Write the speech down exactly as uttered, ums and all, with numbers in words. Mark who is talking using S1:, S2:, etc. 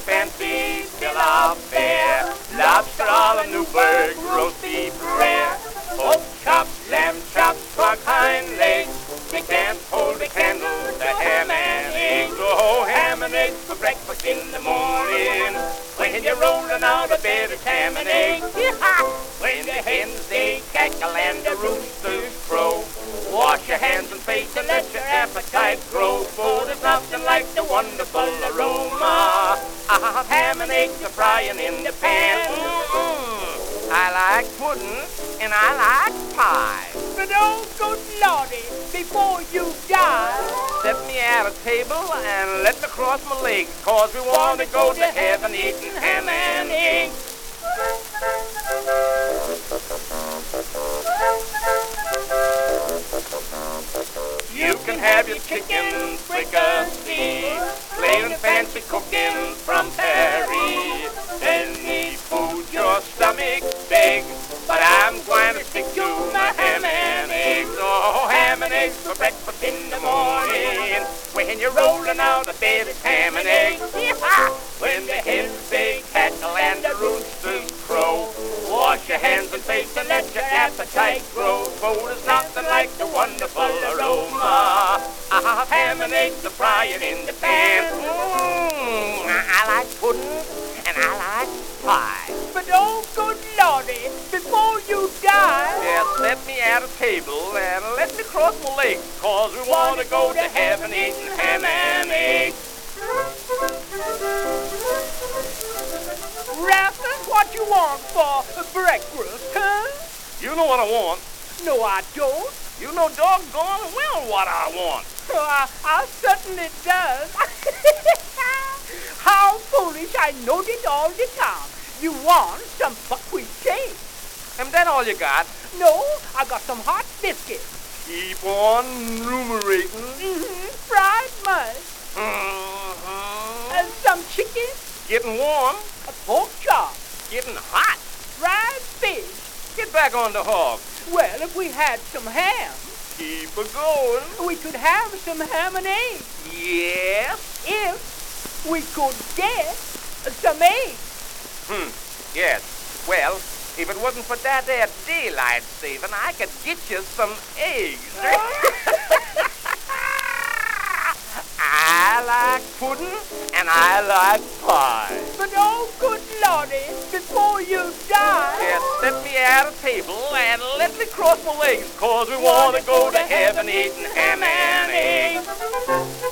S1: fancy bill fare. Lobster a la Newburgh, roast beef rare. Pork chops, lamb chops, pork hind legs. We can't hold a candle to ham and eggs. Oh, ham and eggs for breakfast in the morning. When you're rolling out of bed, it's ham and eggs. When the hens they cackle and the roosters crow, wash your hands and face and let your appetite grow. For there's nothing like the wonderful aroma of ham and eggs a frying in the pan. Mm-mm. I like pudding and I like pie.
S2: But oh, good lordy, before you die,
S1: set me at a table and let me cross my legs, cause we want to go to heaven eating ham and eggs. You can have your chicken fricassee, plain and fancy cooking from Paris. Any food your stomach begs, but I'm going to stick to my ham and eggs. Oh, ham and eggs for breakfast in the morning. When you're rolling out of bed, it's ham and eggs. When the hens they cackle and the roosters crow, wash your hands and face and let your appetite grow. For there's nothing like the wonderful aroma of ham and eggs a frying in the pan. Mmm, I like pudding and I like pie.
S2: But oh, good lordy, before you die,
S1: yeah, set me at a table and let me cross my legs, cause we want to go to heaven eating ham and eggs.
S2: Rasmus, what you want for breakfast, huh?
S1: You know what I want.
S2: No, I don't.
S1: You know doggone well what I want.
S2: Oh, I, I certainly does. How foolish, I know it all the time. You want some buckwheat cake.
S1: Am that all you got?
S2: No, I got some hot biscuits.
S1: Keep on numerating.
S2: Mm-hmm, fried mush.
S1: Mm-hmm.
S2: And some chicken.
S1: Getting warm.
S2: A pork chop.
S1: Getting hot.
S2: Fried fish.
S1: Get back on the hog.
S2: Well, if we had some ham,
S1: keep it going.
S2: We could have some ham and eggs.
S1: Yes.
S2: If we could get some eggs.
S1: Hmm, yes. Well, if it wasn't for that there daylight saving, I could get you some eggs. I like pudding and I like pie.
S2: But oh, good lordy, before you die,
S1: yes, set me at a table and let me cross my legs, cause we want to go to heaven eating ham and eggs.